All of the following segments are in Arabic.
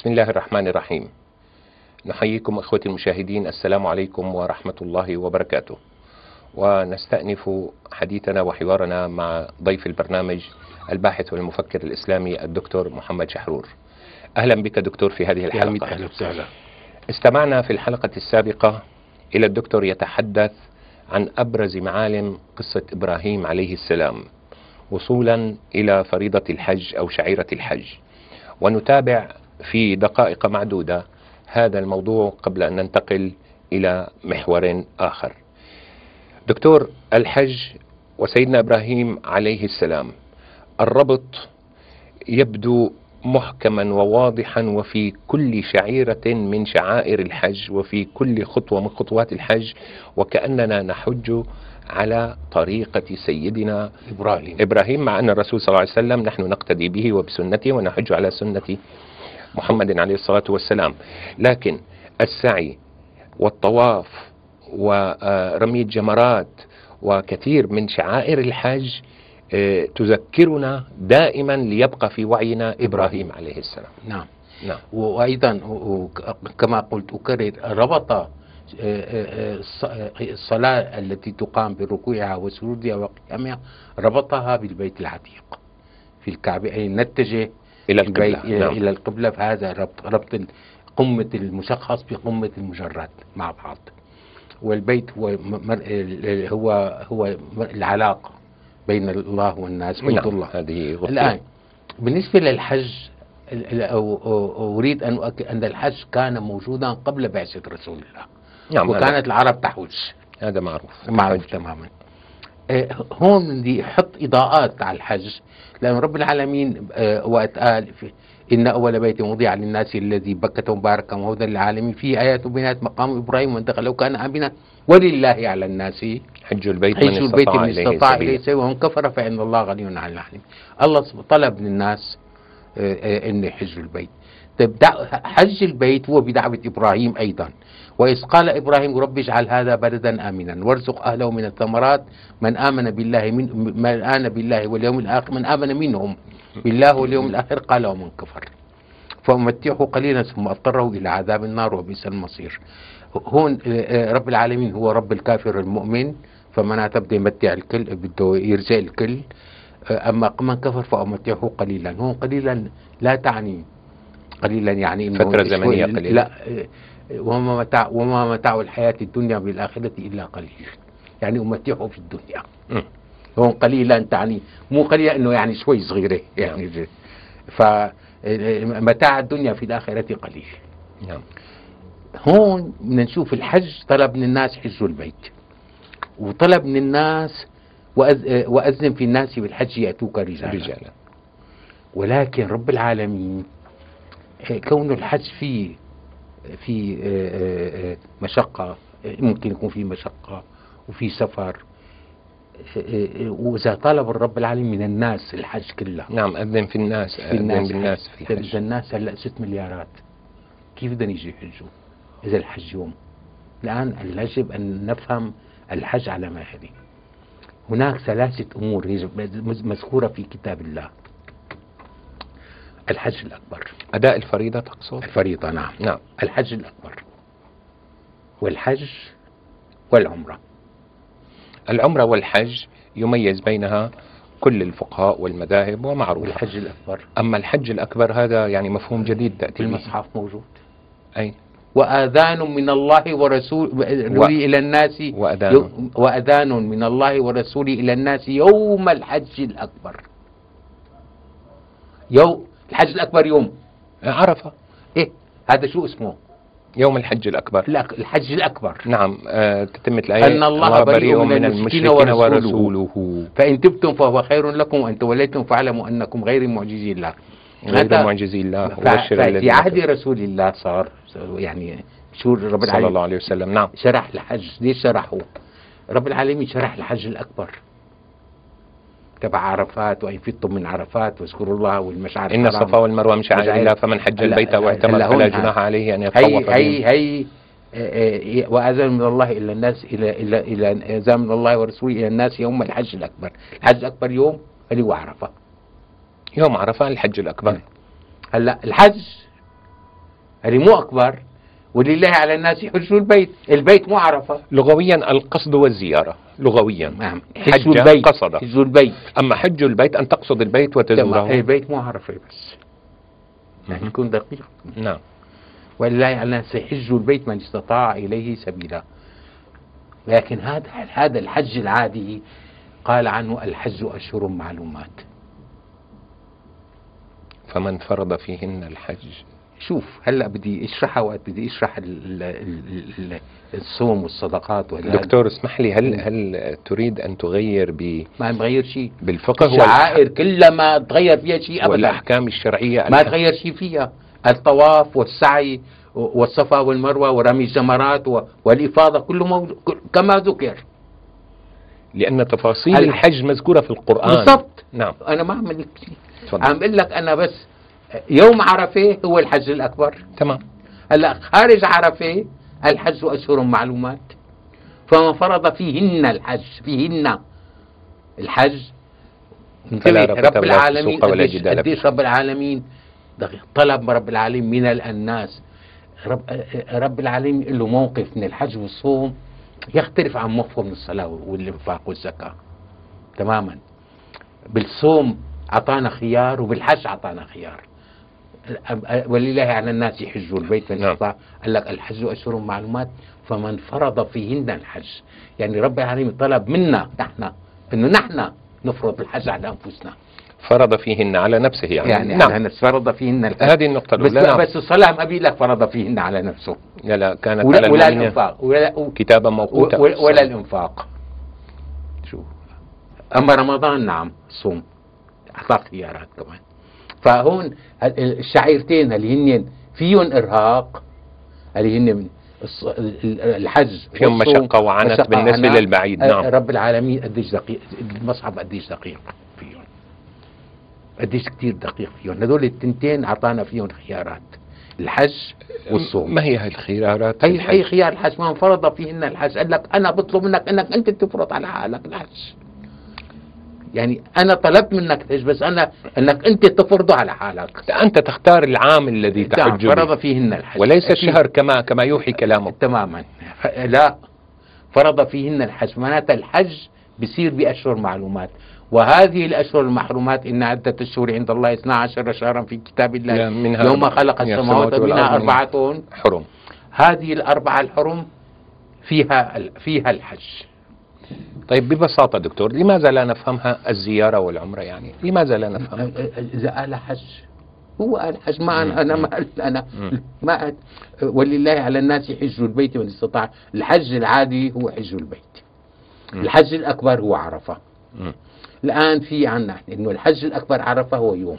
بسم الله الرحمن الرحيم. نحييكم اخوتي المشاهدين، السلام عليكم ورحمة الله وبركاته. ونستأنف حديثنا وحوارنا مع ضيف البرنامج الباحث والمفكر الإسلامي الدكتور محمد شحرور. أهلا بك دكتور في هذه الحلقة. أهلا وسهلا. استمعنا في الحلقة السابقة إلى الدكتور يتحدث عن أبرز معالم قصة إبراهيم عليه السلام وصولا إلى فريضة الحج أو شعيرة الحج، ونتابع في دقائق معدودة هذا الموضوع قبل أن ننتقل إلى محور آخر. دكتور، الحج وسيدنا إبراهيم عليه السلام، الربط يبدو محكما وواضحا وفي كل شعيرة من شعائر الحج وفي كل خطوة من خطوات الحج، وكأننا نحج على طريقة سيدنا إبراهيم، مع أن الرسول صلى الله عليه وسلم نحن نقتدي به وبسنته ونحج على سنة محمد عليه الصلاة والسلام. لكن السعي والطواف ورمي الجمرات وكثير من شعائر الحج تذكرنا دائما ليبقى في وعينا إبراهيم عليه السلام. نعم. نعم. وأيضا كما قلت أكرر، ربط الصلاة التي تقام بركوعها وسجودها وقيامها ربطها بالبيت العتيق في الكعبة، أي نتجه إلى القبلة. نعم. إلى القبلة. فهذا ربط قمة المشخص بقمة المجرد مع بعض. والبيت هو العلاقة بين الله والناس، بيت الله. هذه غفلة. الآن بالنسبة للحج، أريد أن أؤكد أن الحج كان موجودا قبل بعثة رسول الله. نعم. وكانت العرب تحج، هذا معروف تماما. هون بدي يحط إضاءات على الحج، لأن رب العالمين وقت قال إن أول بيت وضع للناس الذي بكة مباركا وهدى للعالمين فيه آيات بينات مقام إبراهيم ومن دخله كان آمنا ولله على الناس حج البيت من استطاع إليه سبيلا ومن كفر فإن الله غني عن العالمين. الله طلب من الناس أن يحجوا البيت. حج البيت هو بدعوة إبراهيم أيضا. وإذ قال إبراهيم رب اجعل هذا بلدا آمنا وارزق أهله من الثمرات من آمن بالله واليوم الآخر، من آمن منهم بالله واليوم الآخر قال ومن كفر فأمتعه قليلا ثم أضطره إلى عذاب النار وبئس المصير. هون رب العالمين هو رب الكافر المؤمن، فمن تبدأ يمتع الكل، بده يرزق الكل. أما من كفر فأمتعه قليلا. هون قليلا لا تعني قليلا يعني فترة زمنية قليلة، لا. وما متاع الحياة الدنيا بالآخرة إلا قليل، يعني أمتعه في الدنيا. هون قليلا تعني مو قليلا إنه يعني شوي صغيرة يعني. فمتاع الدنيا في الآخرة قليل. نعم. هون بدنا نشوف الحج طلب من الناس حجوا البيت، وطلب من الناس وأذن في الناس بالحج يأتوك رجالا. ولكن رب العالمين كون الحج في مشقة، ممكن يكون في مشقة وفي سفر، وإذا طلب الرب العالمين من الناس الحج كلها. نعم. أذن في الناس في الحج. إذا الناس هلأ 6 مليارات، كيف بدهم يجي يحجوا إذا الحج يوم؟ الآن يجب أن نفهم الحج على ما هذه. هناك 3 أمور مذكورة في كتاب الله. الحج الأكبر، أداء الفريضة تقصد؟ الفريضة، نعم. نعم. الحج الأكبر والحج والعمرة. العمرة والحج يميز بينها كل الفقهاء والمذاهب ومعروف. الحج الأكبر. أما الحج الأكبر هذا يعني مفهوم جديد تأتي المصحف موجود. أي وآذان من الله ورسوله إلى الناس، وأذان من الله ورسوله إلى الناس يوم الحج الأكبر. الحج الأكبر يوم عرفة. إيه هذا شو اسمه؟ يوم الحج الأكبر. لا، الحج الأكبر. نعم. تتمة الآية أن الله بريء من المشركين ورسوله فإن تبتم فهو خير لكم وإن توليتم فاعلموا أنكم غير معجزي الله. غير معجزي الله. في عهد رسول الله صار يعني شو رب العالمين صلى الله عليه وسلم. نعم. شرح الحج. ليش شرحه؟ رب العالمين شرح الحج الأكبر تبع عرفات، وإن فضتم من عرفات واذكروا الله والمشعر إن الصفا والمروة من شعائر الله فمن حج البيت واعتمر فلا جناح عليه أن يتطوف. هي وأذان من الله إلى الناس إلى أذان من الله ورسوله إلى الناس يوم الحج الأكبر. الحج الأكبر يوم اللي هو عرفة، يوم عرفة الحج الأكبر. هلا الحج هذه مو أكبر. ولله على الناس يحجوا البيت، البيت مو عرفة. لغويا القصد والزيارة لغويا. نعم. حج البيت، قصد. حج البيت. أما حج البيت أن تقصد البيت وتزوره. البيت مو عرفة بس، يعني يكون دقيق. نعم. ولله على الناس يحج البيت من استطاع إليه سبيلا. لكن هذا الحج العادي قال عنه الحج أشهر معلومات. فمن فرض فيهن الحج. شوف هلا بدي اشرحها، وقت بدي اشرح الصوم والصدقات دكتور اسمح لي، هل تريد ان تغير ما نغير شيء بالفقه؟ الشعائر كلها ما تغير فيها شيء ابدا، والاحكام الشرعيه ما تغير شيء فيها. الطواف والسعي والصفا والمروه ورمي الجمرات والافاضه كله كما ذكر، لان تفاصيل الحج مذكوره في القران. بالضبط. نعم. انا ما عم لك شيء، عم بقول لك انا بس يوم عرفه هو الحج الاكبر. تمام. هلا خارج عرفه الحج أشهر معلومات، فمن فرض فيهن الحج رب العالمين. قديش رب العالمين طلب رب العالمين من الناس. رب العالمين له موقف من الحج والصوم يختلف عن موقفه من الصلاة والإنفاق والزكاة تماما. بالصوم أعطانا خيار، وبالحج أعطانا خيار. ولله على الناس يحجوا البيت من استطاع. قال لك الحج أشهر معلومات، فمن فرض فيهن الحج. يعني رب العالمين طلب منا نحن انه نحن نفرض الحج على انفسنا. فرض فيهن على نفسه يعني نعم. فرض فيهن الحج. هذه النقطة الأولى. بس الصلاة ما بيقول لك فرض فيهن على نفسه. لا كانت ولا الإنفاق كتابا موقوتا ولا الإنفاق. شو أما رمضان نعم صوم أعطاك خيارات كمان. فهون الشعيرتين اللي هن فيهم إرهاق، اللي هن الحج فيهم مشقة وعنت بالنسبة للبعيد. نعم. رب العالمين قديش دقيق المصحف، قديش دقيق فيهم، قديش كتير دقيق فيهم. هذول التنتين أعطانا فيهم خيارات، الحج والصوم. ما هي هاي الخيارات؟ هي خيار الحج. من فرض فيهن الحج قال لك أنا بطلب منك أنك أنت تفرض على حالك الحج. يعني أنا طلبت منك تحج، بس أنك أنت تفرضه على حالك. أنت تختار العام الذي تحج به. فرض فيهن الحج وليس الشهر كما يوحي كلامك. تماما. لا، فرض فيهن الحج معناتها الحج بصير بأشهر معلومات. وهذه الأشهر المحرومات إن عدة الشهور عند الله 12 شهرا في كتاب الله يوم خلق السماوات ومنها 4 حرم. هذه الأربعة الحرم فيها الحج. طيب ببساطة دكتور، لماذا لا نفهمها الزيارة والعمرة؟ يعني لماذا لا نفهمها؟ إذا قال حج هو قال حج، ما أنا ما ولله على الناس يحجوا البيت من استطاع. الحج العادي هو حج البيت. الحج الأكبر هو عرفة. الآن في عنا إنه الحج الأكبر عرفة هو يوم.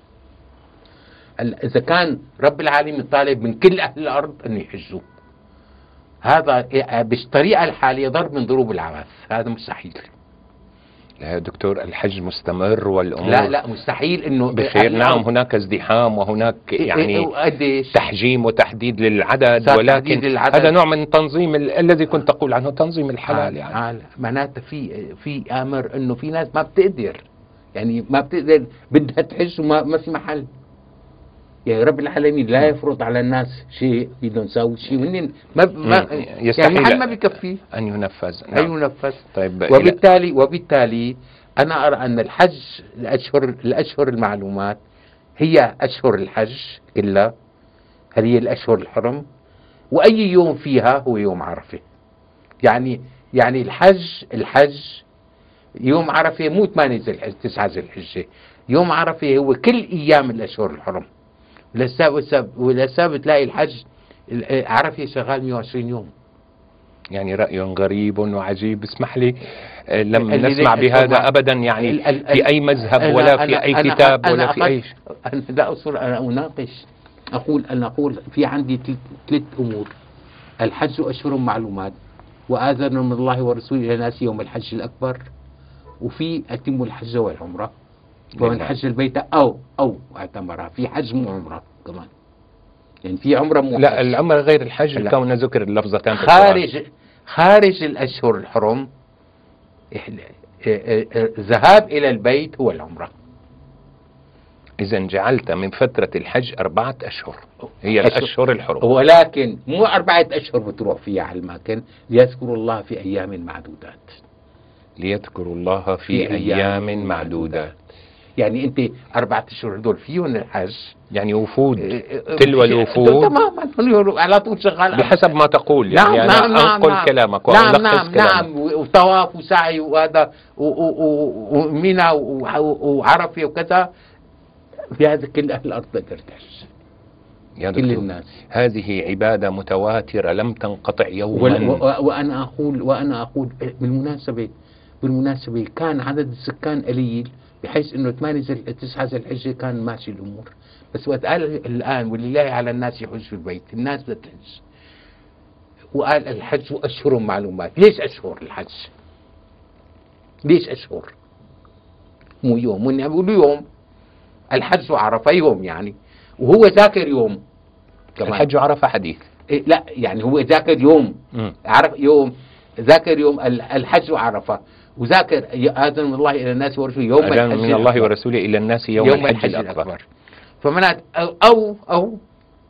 إذا كان رب العالمين طالب من كل أهل الأرض أن يحجوا، هذا بالطريقة الحالية ضرب من ضروب العبث، هذا مستحيل. لا يا دكتور، الحج مستمر والأمور لا مستحيل إنه بخير. نعم هناك ازدحام وهناك يعني تحجيم وتحديد للعدد، ولكن هذا نوع من تنظيم الذي كنت تقول عنه تنظيم الحلال. يعني معناته في أمر إنه في ناس ما بتقدر، يعني ما بتقدر بدها تحج وما في محل. يعني رب العالمين لا يفرض على الناس شيء بدهم يساوي شيء، وهن ما يستحيل يعني ما بيكفي أن ينفذ. نعم. ينفذ. طيب وبالتالي أنا أرى أن الحج الأشهر المعلومات هي أشهر الحج كلها، هذه الأشهر الحرم، وأي يوم فيها هو يوم عرفة. يعني الحج يوم عرفة مو 8 ذي الحجة 9 ذي الحجة. يوم عرفة هو كل أيام الأشهر الحرم. ولسبب تلاقي الحج عرفة شغال 120 يوم. يعني رأي غريب وعجيب. اسمح لي، لم نسمع بهذا أبدا يعني في أي مذهب ولا في أي كتاب ولا في أي شيء. أنا لا أصل أنا أناقش، أقول في عندي 3 أمور. الحج أشهر معلومات، وآذن من الله ورسوله إلى الناس يوم الحج الأكبر، وفي أتم الحج والعمرة، ومن حج البيت أو اعتمرها. في حج مو عمرة كمان، يعني في عمرة مو لا حج. العمرة غير الحج كون ذكر اللفظتان خارج الأشهر الحرم. الذهاب إلى البيت هو العمرة. إذا جعلت من فترة الحج 4 أشهر هي الأشهر الحرم، ولكن مو 4 أشهر بتروح فيها على المكان، ليذكروا الله في أيام معدودات. ليذكروا الله في أيام معدودات. يعني أنت 4 أشهر هدول فيهم الحج، يعني وفود تلو الوفود تماما على طول شغال بحسب ما تقول. يعني نعم أنا أنقل كلامك وألخص كلامك. نعم، وطواف وسعي وهذا ومنى وعرفة وكذا، في هذا كل أهل الأرض تقدر تحج. يا دكتور، كل الناس هذه عبادة متواترة لم تنقطع يوما. وأنا أقول بالمناسبة كان عدد السكان قليل، بحيث انه 9 ذي الحجة كان ماشي الامور. بس وقت قال الان ولله على الناس يحج في البيت، الناس بدها تحج، وقال الحج اشهر معلومات. ليش اشهر الحج؟ ليش اشهر؟ مو يوم، من بيقولوا يوم الحج وعرفه يوم يعني، وهو ذاكر يوم كمان. الحج وعرفه حديث. إيه لا يعني هو ذاكر يوم، عرف يوم، ذاكر يوم الحج وعرفه، وذاكر آذن من الله إلى الناس ورسوله يوم الحج من الله ورسوله إلى الناس يوم الحج الأكبر. فمنات أو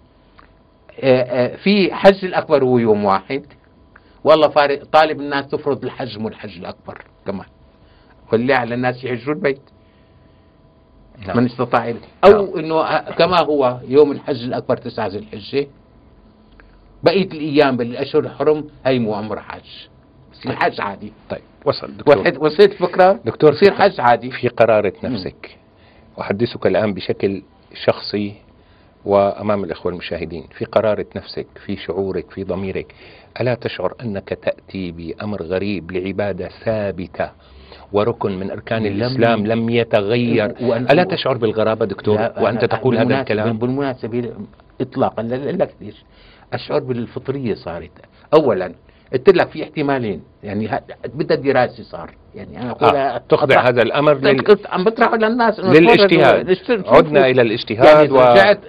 في حج الأكبر هو يوم واحد، والله طالب الناس تفرض الحج مو الحج الأكبر كمان، واللي على الناس يحجوا البيت. نعم. من استطاع أو إنه كما هو يوم الحج الأكبر 9 ذي الحجة، بقية الأيام بالأشهر الحرم هي مو عمر حج، بصير حج عادي. طيب وصل دكتور، وصلت فكرة دكتور، بصير حج عادي. في قرارة نفسك، أحدثك الآن بشكل شخصي وأمام الإخوة المشاهدين، في قرارة نفسك، في شعورك، في ضميرك، ألا تشعر أنك تأتي بأمر غريب لعبادة ثابتة وركن من أركان الإسلام لم يتغير؟ ألا تشعر بالغرابة دكتور وأنت تقول هذا الكلام؟ بالمناسبة إطلاقا لك ليش أشعر بالفطرية صارت. أولا قلت لك في احتمالين، يعني بدها دراسة صار، يعني أنا أقول تخضع هذا الأمر عم بطرحه للناس للاجتهاد. عدنا إلى الاجتهاد يعني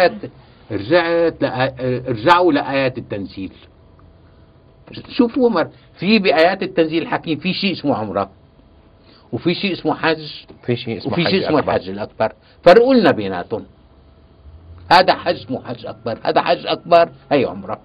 رجعوا لآيات التنزيل. شوفوا مر في بآيات التنزيل الحكيم في شيء اسمه عمرة، وفي شيء اسمه حج، وفي شيء اسمه الحج الأكبر. فرقوا لنا بيناتهم، هذا حج مو حج أكبر، هذا حج أكبر هي عمرة،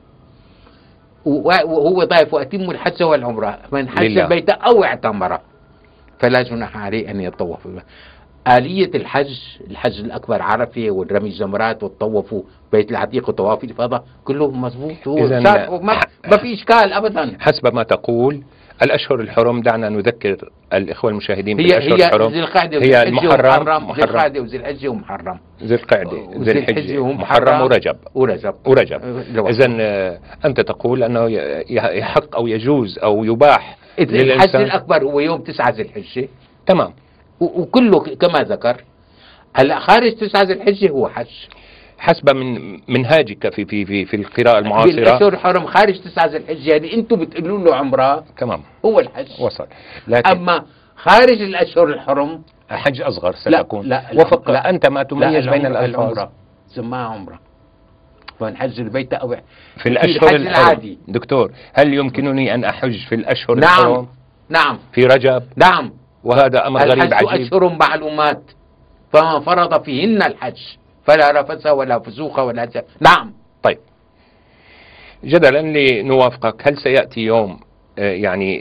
وهو ضايف وأتم الحج والعمرة من حج البيت أو اعتمر فلا جناح عليه أن يطوف. آلية الحج الأكبر عرفة والرمي الجمرات والطوفوا بيت العتيق وطواف الإفاضة كله مضبوط، ما في إشكال أبدا. حسب ما تقول الأشهر الحرم، دعنا نذكر الإخوة المشاهدين بالأشهر الحرم، هي المحرم، ذي القعدة وذي الحجة ومحرم، ذي القعدة ذي الحجة محرم ورجب. إذا أنت تقول أنه يحق أو يجوز أو يباح الحج الأكبر هو يوم 9 ذي الحجة، تمام، وكله كما ذكر. هلا خارج 9 ذي الحجة هو حج حسب من منهاجك في القراءة المعاصرة. بالأشهر الحرم خارج 9 ذي الحجة، يعني أنتم بتقولوا له عمرة، تمام، هو الحج وصل. لكن أما خارج الأشهر الحرم حج أصغر سيكون. وفق أنت ما تميز بين الألفاظ. سماها عمرة من حج البيت أو في الأشهر الحرم. دكتور، هل يمكنني أن أحج في الأشهر الحرم؟ نعم. في رجب؟ نعم. وهذا أمر غريب عجيب. أشهر معلومات، فمن فرض فيهن الحج فلا رفث ولا فسوق ولا نعم. طيب جدلا لنوافقك، هل سيأتي يوم يعني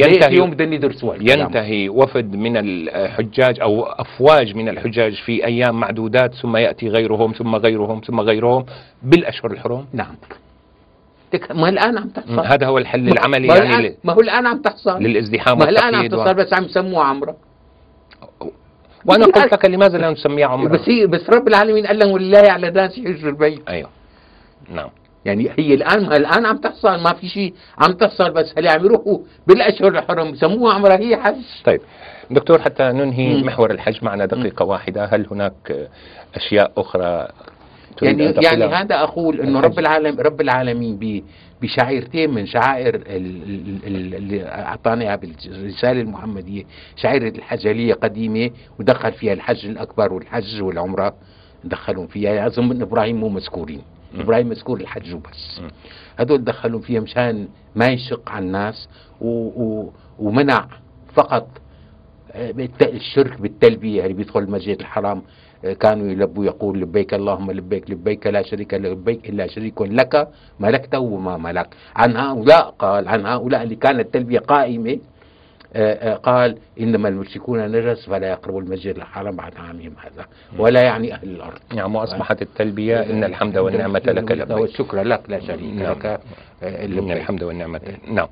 ينتهي وفد من الحجاج أو أفواج من الحجاج في أيام معدودات ثم يأتي غيرهم ثم غيرهم ثم غيرهم بالأشهر الحرم؟ نعم. ما الآن عم تحصل، هذا هو الحل العملي يعني ما هو الآن عم تحصل للازدحام ما الآن عم تحصل، بس عم يسموها عمرة. وأنا قلت لك لماذا لا نسميها عمرة؟ بس رب العالمين قال لهم ولله على الناس يحجوا البيت. أيوه نعم. يعني هي الآن عم تحصل، ما في شيء عم تحصل، بس هل عم يروحوا بالأشهر الحرم يسموها عمرة هي حج. طيب دكتور، حتى ننهي محور الحج معنا دقيقة واحدة، هل هناك أشياء أخرى يعني هذا أقول إنه رب العالمين بشعيرتين من شعائر اللي أعطانا بالرسالة المحمدية، شعيرة الحجلية قديمة ودخل فيها الحج الأكبر والحج والعمرة، دخلهم فيها. أظن من إبراهيم مو مذكورين، إبراهيم مذكور الحج وبس، هذول دخلوا فيها مشان ما يشق على الناس، ومنع فقط الشرك بالتلبية اللي بيدخل المسجد الحرام كانوا يلبوا يقول لبيك اللهم لبيك لبيك لا شريك لبيك إلا شريك لك ملكته وما ملك. عن هؤلاء قال، عن هؤلاء اللي كانت التلبية قائمة قال إنما المشركون نجس فلا يقربوا المسجد الحرام بعد عامهم هذا، ولا يعني أهل الأرض. نعم، وأصبحت التلبية إن الحمد والنعمة لك لبيك والشكر لك لا شريك لك إن الحمد والنعمة. نعم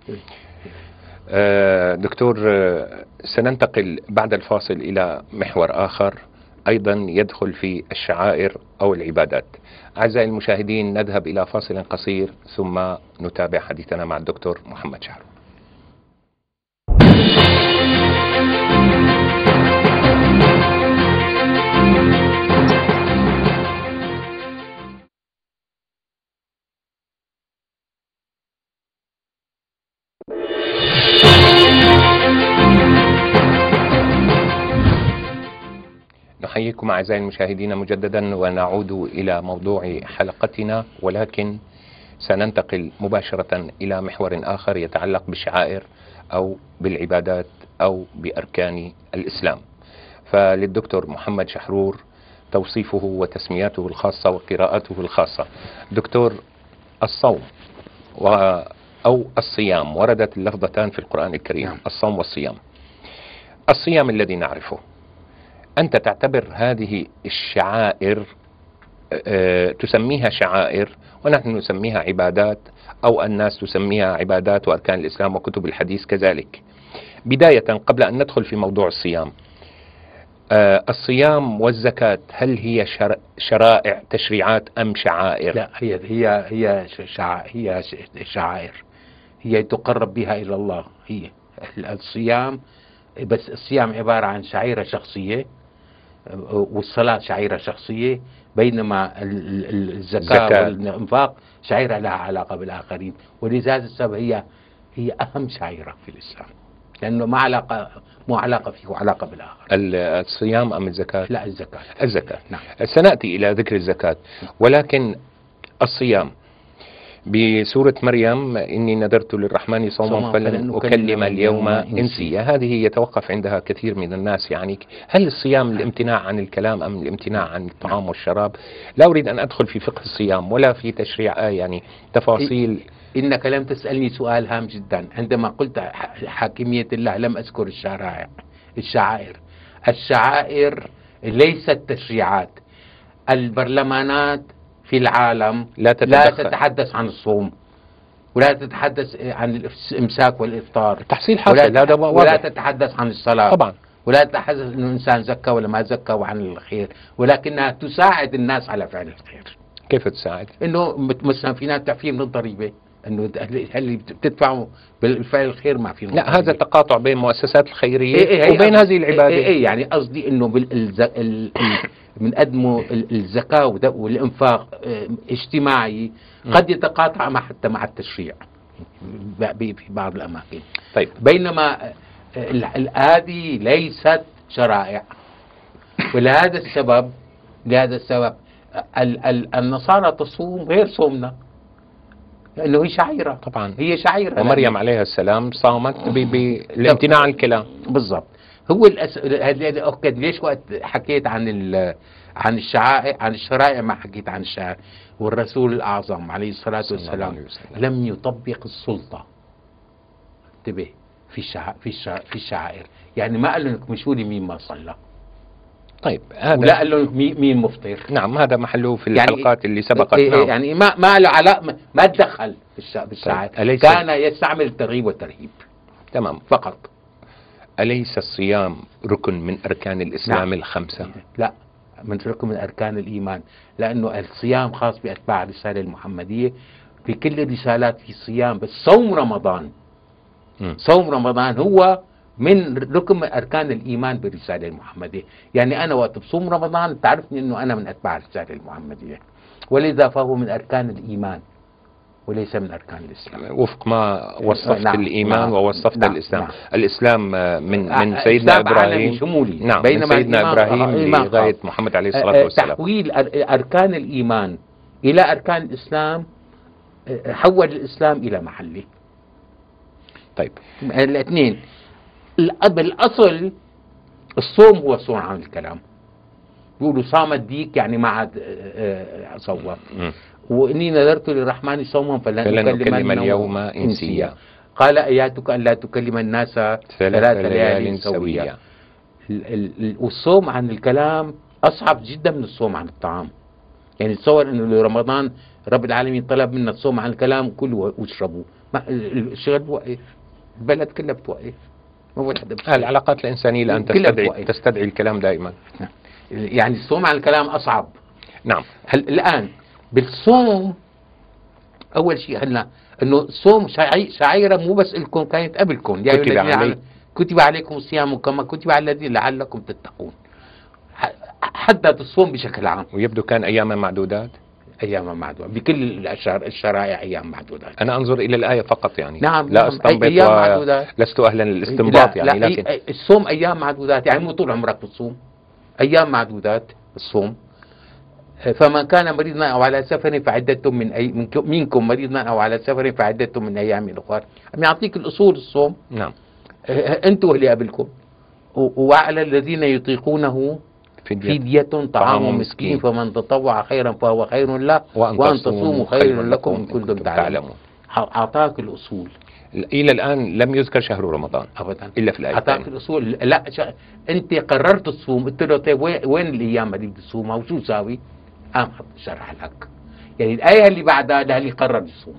دكتور، سننتقل بعد الفاصل إلى محور آخر أيضا يدخل في الشعائر أو العبادات. أعزائي المشاهدين، نذهب إلى فاصل قصير ثم نتابع حديثنا مع الدكتور محمد شحرور. نحييكم أعزائي المشاهدين مجددا ونعود إلى موضوع حلقتنا، ولكن سننتقل مباشرة إلى محور آخر يتعلق بالشعائر أو بالعبادات أو بأركان الإسلام. فللدكتور محمد شحرور توصيفه وتسمياته الخاصة وقراءته الخاصة. دكتور، الصوم أو الصيام، وردت اللفظتان في القرآن الكريم، الصوم والصيام. الصيام الذي نعرفه، أنت تعتبر هذه الشعائر تسميها شعائر ونحن نسميها عبادات، أو الناس تسميها عبادات وأركان الإسلام وكتب الحديث كذلك؟ بداية قبل أن ندخل في موضوع الصيام، الصيام والزكاة هل هي شرائع تشريعات أم شعائر؟ لا، هي شعائر، هي تقرب بها إلى الله. هي الصيام، بس الصيام عبارة عن شعيرة شخصية، والصلاة شعيرة شخصية، بينما الزكاة والإنفاق شعيرة لها علاقة بالآخرين. ولذلك السبب هي أهم شعيرة في الإسلام، لأنه مو علاقة فيه وعلاقة بالآخر. الصيام أم الزكاة؟ لا، الزكاة. الزكاة. نعم. سنأتي إلى ذكر الزكاة، ولكن الصيام بسورة مريم إني نذرت للرحمن صوما فلن أكلم اليوم إنسيا، هذه يتوقف عندها كثير من الناس. يعني هل الصيام الامتناع عن الكلام أم الامتناع عن الطعام والشراب؟ لا أريد أن أدخل في فقه الصيام ولا في تشريع يعني تفاصيل. إنك لم تسألني سؤال هام جدا. عندما قلت حاكمية الله لم أذكر الشعائر. الشعائر ليست تشريعات. البرلمانات في العالم لا تتحدث عن الصوم، ولا تتحدث عن الإمساك والإفطار، تحصيل حاصل، هذا ولا تتحدث عن الصلاة طبعا، ولا تتحدث أنه الإنسان زكى ولا ما زكى وعن الخير، ولكنها تساعد الناس على فعل الخير. كيف تساعد؟ إنه مثلا في ناس تعفيه من الضريبة، انه اللي بتدفعوا بالفعل الخير ما في. لا، هذا تقاطع بين المؤسسات الخيريه وبين هذه العباده. يعني قصدي انه من قدموا الزكاه والانفاق اجتماعي قد يتقاطع حتى مع التشريع في بعض الاماكن. طيب، بينما هذه ليست شرائع. ولهذا السبب النصارى تصوم غير صومنا، لأنه هي شعيرة. طبعا هي شعيرة. ومريم عليها السلام صامت بالامتناع عن الكلام. بالضبط. هو أكد ليش وقت حكيت عن الشرائع ما حكيت عن الشعائر. والرسول الأعظم عليه الصلاة والسلام لم يطبق السلطة. انتبه، في الشعائر، يعني ما قال لهم مشوا لي مين ما صلى. طيب، ولا قال له مين مفطر. نعم، هذا محله في الحلقات اللي سبقت. نعم. يعني ما له علاقة، ما تدخل بالشعائر. طيب. كان يستعمل الترغيب والترهيب. تمام. فقط. أليس الصيام ركن من أركان الإسلام؟ نعم. الخمسة؟ لا، من ركن من أركان الإيمان، لأنه الصيام خاص بأتباع الرسالة المحمدية. في كل الرسالات في صيام، بس صوم رمضان هو من ركن من أركان الإيمان بالرسالة المحمدية. يعني أنا وقت بصوم رمضان تعرفني أنه أنا من أتباع الرسالة المحمدية، ولذا فهو من أركان الإيمان وليس من أركان الإسلام، وفق ما وصفت. نعم. الإيمان. نعم. ووصفت. نعم. الإسلام. نعم. الإسلام من سيدنا إبراهيم. نعم. بينما من سيدنا إبراهيم لغاية محمد عليه الصلاة والسلام. تحويل أركان الإيمان إلى أركان الإسلام حول الإسلام إلى محله. طيب، الاثنين بالأصل الصوم هو صوم عن الكلام. بيقولوا صام الديك يعني ما عاد صوم. وإني نذرت للرحمن صوما فلن أكلم اليوم إنسيا. قال آياتك أن لا تكلم الناس 3 ليال سويا. والصوم عن الكلام أصعب جدا من الصوم عن الطعام. يعني تصور إنه رمضان رب العالمين طلب منا الصوم عن الكلام، كلوا واشربوا، الشغل بوقف، البلد كلها بتوقف، ما هو حدا. العلاقات الإنسانية الآن تستدعي الكلام دائما. يعني الصوم عن الكلام أصعب. نعم. الآن بالصوم أول شيء هلا إنه الصوم شعيرة مو بس لكم، كانت قبلكم. كتب عليكم الصيام كما كتب على الذين لعلكم تتقون. حدد الصوم بشكل عام، ويبدو كان أياما معدودات. أيام معدودة بكل الشرائع، أيام معدودات. أنا أنظر إلى الآية فقط يعني. نعم. لا أستنبط، أيام معدودات. لست أهلا للاستنباط يعني. لا لكن الصوم أيام معدودات، يعني مو طول عمرك بتصوم، أيام معدودات الصوم. فمن كان مريضا أو على سفر فعدة منكم مريضا أو على سفر فعدة من أيام أخرى. عم يعطيك الأصول الصوم. نعم. أنتم اللي قبلكم. وعلى الذين يطيقونه فدية طعام مسكين فمن تطوع خيرا فهو خير له وأن تصوموا خير لكم إن كنتم تعلمون. أعطاك الأصول. إلى الآن لم يذكر شهر رمضان أبدا إلا في الآية. أعطاك الأصول. لا أنت قررت تصوم، قلت له طيب وين الأيام اللي بدي تصومها وشو ساوي؟ قام شرح لك. يعني الآية اللي بعدها ده اللي قرر يصوم.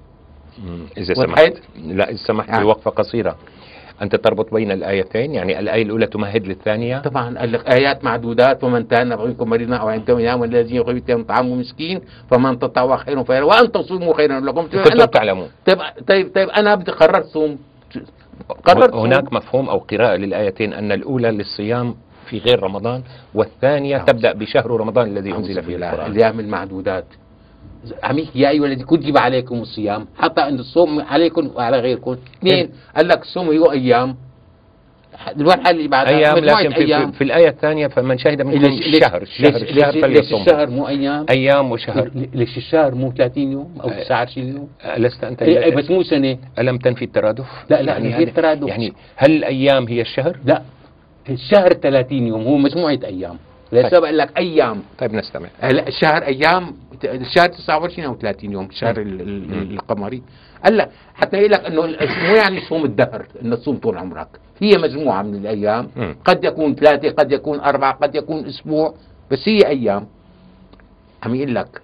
إذا سمحت، لا إذا سمحت بوقفة قصيرة، أنت تربط بين الآيتين، يعني الآية الأولى تمهد للثانية. طبعا آيات معدودات، ومن كان منكم مريضا أو عنده أيام الذين يغيبون طعام مسكين فمن تطوع خيرا فخير وأن تصوموا خيرا لكم كنتم تعلمون. طيب أنا بدي قررت صوم. قررت هناك صوم. مفهوم أو قراءة للآيتين أن الأولى للصيام في غير رمضان، والثانية تبدأ بشهر رمضان الذي أنزل فيه القرآن. الأيام المعدودات عميك يا أيها الذين كتب عليكم الصيام، حتى أن الصوم عليكم وعلى غيركم. اثنين قال لك الصوم هو أيام، الواحد اللي بعد أيام، لكن في الآية الثانية فمن شهد منكم الشهر ليش الشهر مو أيام وشهر؟ ليش الشهر مو 30 يوم أو 29 يوم؟ لست أنت بس مو سنة. ألم تنفي الترادف؟ لا يعني في الترادف. يعني هل الأيام هي الشهر؟ لا الشهر 30 يوم، هو مجموعة أيام. لسه بقول لك أيام. طيب نستمع. لا الشهر أيام، الشهر 29 أو 30 يوم الشهر القمري. قال لك حتى يقول لك إنه مو يعني صوم الدهر، إنه تصوم طول عمرك، هي مجموعة من الأيام. قد يكون 3، قد يكون 4، قد يكون أسبوع، بس هي أيام. عم يقول لك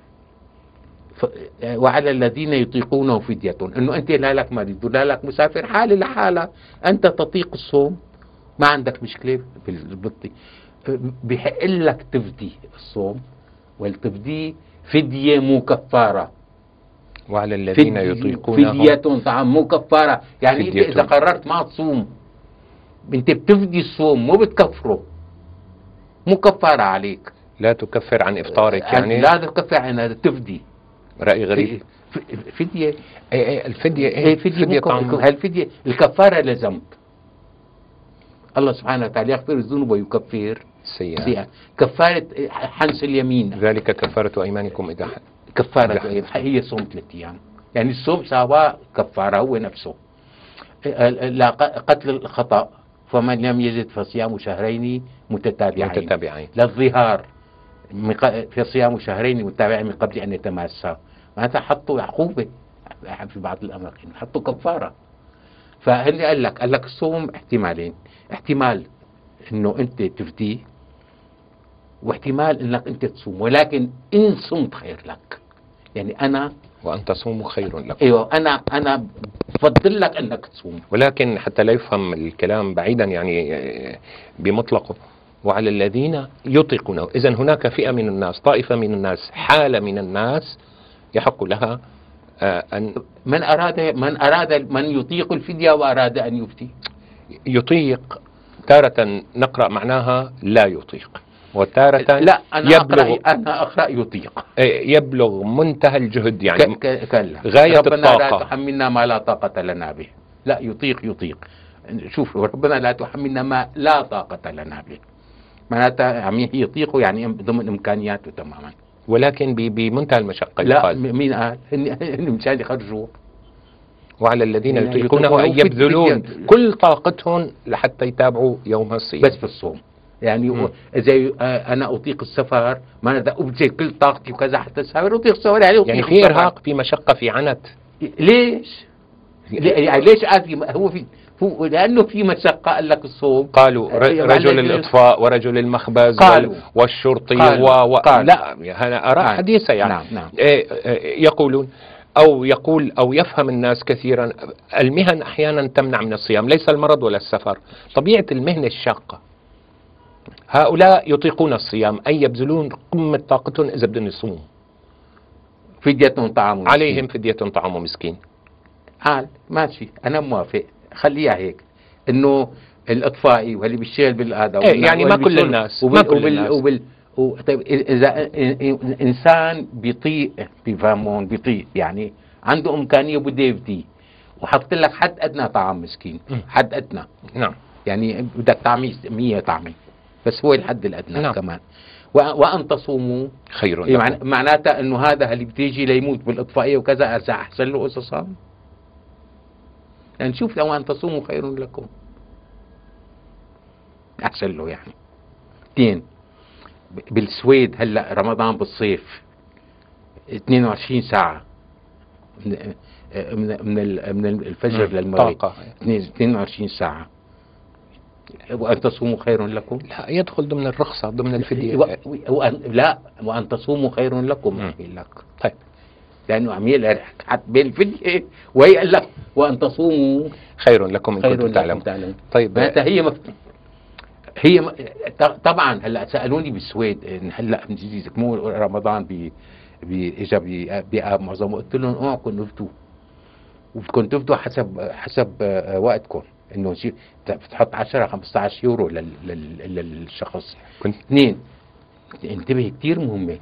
وعلى الذين يطيقونه فدية، إنه أنت لا لك مريض ولا لك مسافر، حالة لحالة أنت تطيق الصوم، ما عندك مشكلة بالبطي، بحق لك تفدي الصوم، والتفدي فدية مو كفارة. وعلى الذين يطيقونه فدية طعام مو كفارة. يعني أنت إذا قررت ما تصوم أنت بتفدي الصوم، مو بتكفره، مو كفارة عليك. لا تكفر عن إفطارك، يعني لا تكفر عن تفدي. رأي غريب. فدية. الفدية فدية طعام. الفدية الكفارة لذنب. الله سبحانه وتعالى يغفر الذنوب ويكفر السيئات. كفارة حنس اليمين، ذلك كفارة أيمانكم إذا كفارة هي صوم 3 أيام. يعني الصوم سوا كفارة هو نفسه. لا قتل الخطأ، فمن لم يجد فصيام شهرين متتابعين. للظهار في صيام شهرين متتابعين من قبل أن يتماسا. معناتها حطوا عقوبة في بعض الأماكن، حطوا كفارة. فهل قال لك الصوم احتمالين، احتمال انه انت تفديه، واحتمال انك انت تصوم، ولكن ان صمت خير لك. يعني انا وان تصوموا خير لكم. ايوه انا بفضل لك انك تصوم. ولكن حتى لا يفهم الكلام بعيدا يعني بمطلقه، وعلى الذين يطيقونه، اذا هناك فئة من الناس، طائفة من الناس، حالة من الناس يحق لها أن من يطيق الفدية وأراد أن يفتي. يطيق تارة نقرأ معناها لا يطيق، وتارة لا أنا أقرأ يطيق، يبلغ منتهى الجهد، يعني غاية ربنا الطاقة. لا تحملنا ما لا طاقة لنا به. لا يطيق. شوف ربنا لا تحملنا ما لا طاقة لنا به، معناتها يطيق يعني ضمن إمكانياته تماما، ولكن بمنتهى المشقة. لا مين قال؟ مشان يخرجوا. وعلى الذين يعني يطيقونه أن يطيقونه يبذلون في كل طاقتهم لحتى يتابعوا يوم الصيام. بس في الصوم يعني إذا أنا أطيق السفر، ما أنا أبذل كل طاقتي وكذا حتى أسافر، أطيق السفر يعني في إرهاق، في مشقة، في عنت. ليش؟ يعني ليش هو لأنه في مشقة. قال لك الصوم قالوا رجل الإطفاء ورجل المخبز والشرطي قالوا لا، أنا آراء حديثة يعني. نعم. يقولون أو يقول أو يفهم الناس كثيرا المهن أحيانا تمنع من الصيام، ليس المرض ولا السفر، طبيعة المهنة الشاقة. هؤلاء يطيقون الصيام، أي يبذلون قمة طاقتهم إذا بدهم يصوموا. فدية طعام مسكين. عليهم فدية طعام مسكين. ماشي، أنا موافق، خليها هيك، إنه الإطفائي واللي بيشتغل بالآدم يعني ما كل الناس طيب إذا إنسان بيفهمون بيطيق، يعني عنده إمكانية بده يفدي، وحط لك حد أدنى طعام مسكين، حد أدنى. نعم. يعني بدك طعمي 100 طعمي، بس هو الحد الأدنى. نعم. كمان وأن تصوموا خير لكم. معناتها إنه هذا اللي بتيجي ليموت بالإطفائية وكذا أحسن له إذا صام. يعني شوف، لو أن تصوموا خير لكم أحسن له. يعني 2 بالسويد هلا رمضان بالصيف 22 ساعة من الفجر للمغرب، 22 ساعة. وأن تصوموا خير لكم، لا يدخل ضمن الرخصة، ضمن الفدية. لا، وأن تصوموا خير لكم أقول لك. طيب، لأنه عم يلعب حتى بالفدية، وهي قال لك وأن تصوموا خير لكم إن كنتم تعلمون. طيب، هي طبعا هلا سالوني بالسويد هلا مو رمضان اجى بآب معظمه، قلت لهم اوعكم تفتوا، وبدكم تفتوا حسب وقتكم، انه شيء بتحط 10 15 يورو للشخص. 2 انتبه، كثير مهمه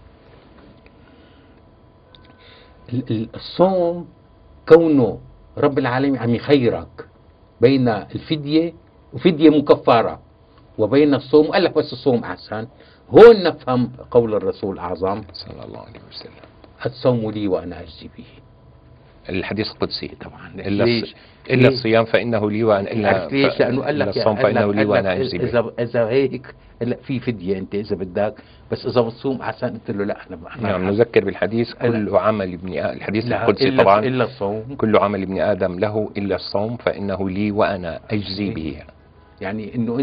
الصوم، كونه رب العالمين عم يخيرك بين الفديه وفديه مكفاره وبين الصوم، وقال لك بس الصوم أحسن. هون نفهم قول الرسول الأعظم صلى الله عليه وسلم: الصوم لي وأنا أجزي به. الحديث القدسي طبعا. إلا الصيام فإنه لي وأنا ليش؟ لأنه قال لك الصوم فإنه لي وأنا أجزي به. إذا هيك في فدية أنت إذا بدك، بس إذا بتصوم أحسن. قلت له لا، نعم، نذكر بالحديث: كل عمل ابن الحديث القدسي طبعا إلا الصوم، كل عمل ابن آدم له إلا الصوم فإنه لي وأنا أجزي به. يعني انه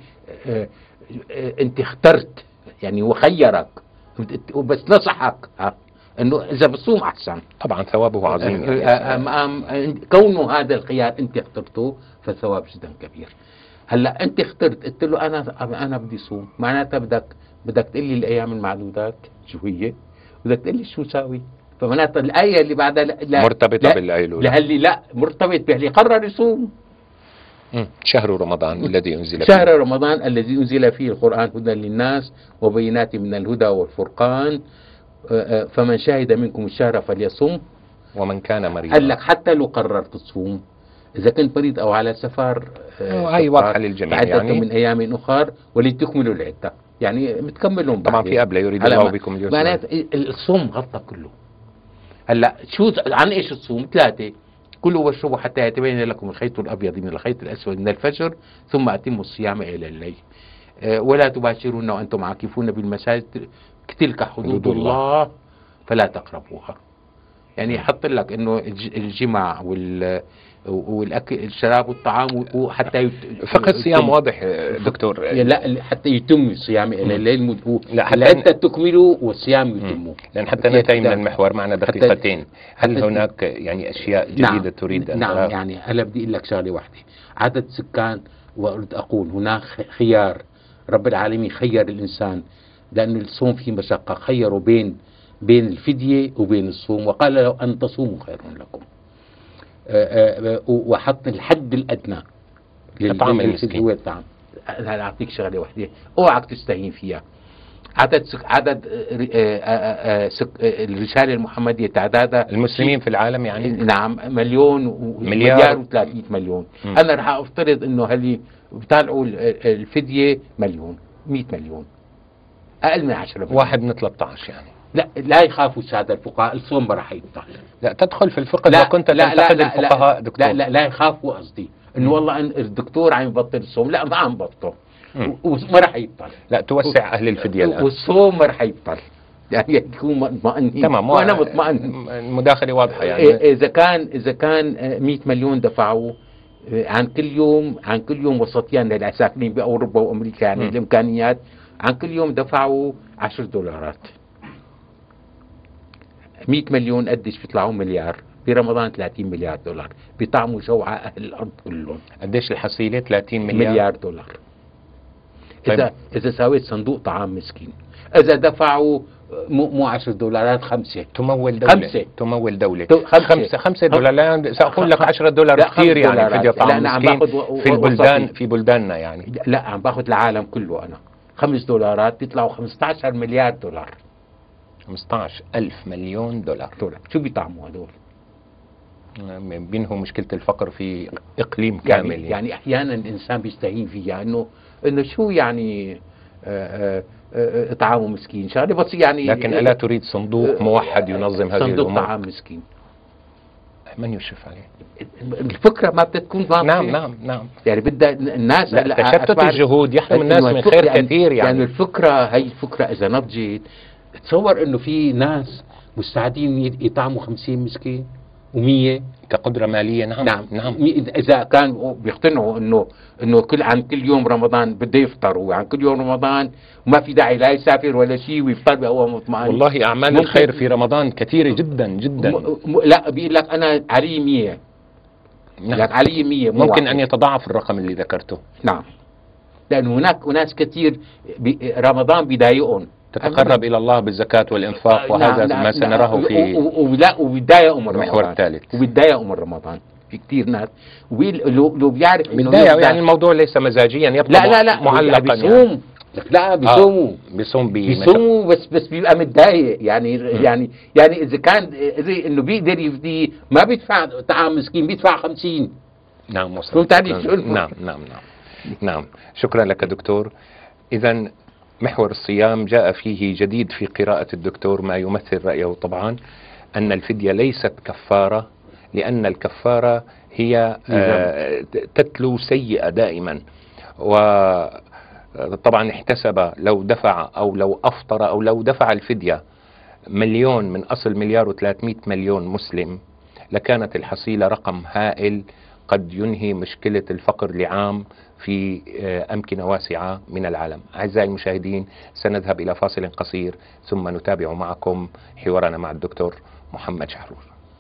انت اخترت، يعني وخيرك، بس نصحك انه اذا بتصوم احسن. طبعا ثوابه عظيم. كونه هذا الخيار انت اخترته فثواب جدا كبير. هلا انت اخترت، قلت له انا بدي صوم، معناتها بدك تقول لي الايام المعدودات شو هي، بدك تقول لي شو ساوي، فمعناتها الايه اللي بعدها لا مرتبطه بالايه الاولى، لهاللي لا مرتبط باللي قرر يصوم. شهر رمضان الذي أنزل فيه، شهر رمضان الذي أنزل فيه القرآن هدى للناس وبينات من الهدى والفرقان، فمن شهد منكم الشهر فليصم ومن كان مريضا. قال لك حتى لو قررت تصوم، إذا كنت مريض أو على سفر هاي واضحة للجميع، يعني من أيام أخر ولتكملوا العدة، يعني بتكملون طبعا في قبل يريد الله بكم اليسر. معناته الصوم غطى كله. هلا شو عن ايش الصوم؟ 3: كلوا واشربوا حتى يتبين لكم الخيط الأبيض من الخيط الأسود من الفجر ثم أتموا الصيام إلى الليل ولا تباشرون وأنتم عاكفون بالمساجد تلك حدود الله فلا تقربوها. يعني يحط لك إنه الجماع والأكل الشراب والطعام وحتى فقط صيام واضح دكتور. لا، حتى يتم الصيام إلى الليل، حتى تكملوا والصيام يتموا. لأن حتى ننتهي من المحور معنا دقيقتين، هل هناك يعني أشياء جديدة تريد أن نعم، يعني هلا بدي أقول لك شغلة واحدة. عدد سكان، وأريد أقول هناك خيار، رب العالمين خير الإنسان لأن الصوم فيه مشقة، خيروا بين الفدية وبين الصوم، وقال لو أن تصوموا خير لكم، وحط الحد الأدنى للطعام المسكين. هو الطعام. أنا أعطيك شغلة واحدة أوعك تستهين فيها. عدد الرسالة المحمدية تعدادها المسلمين في العالم يعني نعم 1,300,000,000. أنا رح أفترض إنه هلي بتطلعوا الفدية 1,000,000 100 مليون، أقل من 10 مليون. 1 من 13 يعني لا يخافوا السادة الفقهاء، الصوم ما راح يبطل. لا تدخل في الفقه إذا كنت تنتقد الفقهاء دكتور. لا يخافوا، قصدي انه والله الدكتور عم يبطل الصوم، لا ما عم يبطل وما راح يبطل. لا توسع اهل الفدية الان، والصوم ما راح يبطل، يعني يكون مطمئنين. تمام، وانا مطمئن. المداخلة واضحة يعني. اذا كان 100 مليون دفعوا عن كل يوم وسطيان للساكنين باوروبا وامريكا، يعني الامكانيات عن كل يوم دفعوا $10. 100 مليون قديش بيطلعوا؟ مليار. برمضان 30 مليار دولار بيطعموا جوعة أهل الأرض كلهم. قديش الحصيلة؟ 30 مليار دولار. طيب. إذا سويت صندوق طعام مسكين، إذا دفعوا مو $10، 5 تمول دولة. 5 تمول دولة. 5 $5 سأقول لك $10 كثير يعني فدية طعام مسكين في بلداننا يعني. لا عم باخذ العالم كله أنا. $5 بيطلعوا $15 مليار دولار. 15,000 مليون دولار. شو بيطعموا هدول؟ بينهم مشكلة الفقر في إقليم كامل. يعني أحيانا الإنسان بيستهين فيها إنه شو يعني إطعام مسكين، شغلة بس يعني. لكن ألا تريد صندوق موحد ينظم هذه الأمور؟ صندوق طعام مسكين من يشرف عليه؟ الفكرة ما بتكون واضحة. نعم يعني بدها الناس تشتت الجهود يحرم الناس من خير كثير يعني هي الفكرة إذا نضجت، تصور إنه في ناس مستعدين يطعموا 50 مسكين و100 كقدرة مالية. نعم. إذا كانوا بيقتنعوا إنه عن كل يوم رمضان بده يفطر، وعن كل يوم رمضان وما في داعي لا يسافر ولا شيء ويفطر وهو مطمئن. والله أعمال الخير في رمضان كثيرة جدا جدا. لا بيقول لك أنا علي 100. لك علي 100 ممكن أن يتضاعف الرقم اللي ذكرته. نعم، لأنه هناك ناس كثير رمضان بيضايقهم، تتقرب إلى الله بالزكاة والإنفاق، وهذا ما سنراه في وبيتضايقوا من المحور الثالث. وبيتضايقوا من رمضان في كثير ناس، لو بيعرف انه يعني الموضوع ليس مزاجيا، يبقى لا معلقا. بيصوم. لا بيصوموا بس بيبقى متضايق يعني اذا كان انه بيقدر يفدي ما بيدفع طعام مسكين، بيدفع 50. نعم نعم. شكرا لك دكتور. إذا محور الصيام جاء فيه جديد في قراءة الدكتور، ما يمثل رأيه طبعا أن الفدية ليست كفارة، لأن الكفارة هي تتلو سيئة دائما. وطبعا احتسب لو دفع أو لو أفطر أو لو دفع الفدية 1,000,000 من أصل 1,300,000,000 مسلم، لكانت الحصيلة رقم هائل قد ينهي مشكلة الفقر لعام في أمكنة واسعة من العالم. أعزائي المشاهدين، سنذهب إلى فاصل قصير ثم نتابع معكم حوارنا مع الدكتور محمد شحرور.